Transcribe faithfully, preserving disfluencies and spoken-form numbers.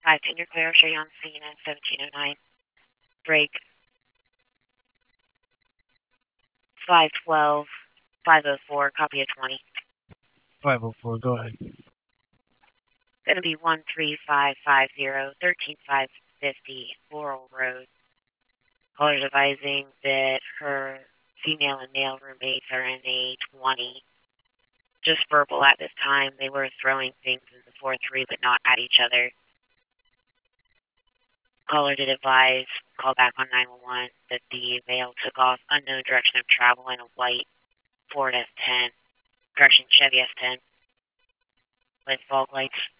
five ten, you're clear. Show you on scene at seventeen oh nine. Break. five twelve, five oh four, copy of twenty. five oh four, go ahead. Going to be one three five five zero, one three five five zero, Laurel Road. Caller's advising that her female and male roommates are in a twenty. Just verbal at this time. They were throwing things in the four three, but not at each other. Caller did advise, call back on nine one one, that the male took off unknown direction of travel in a white Ford S ten, correction, Chevy S ten, with fog lights.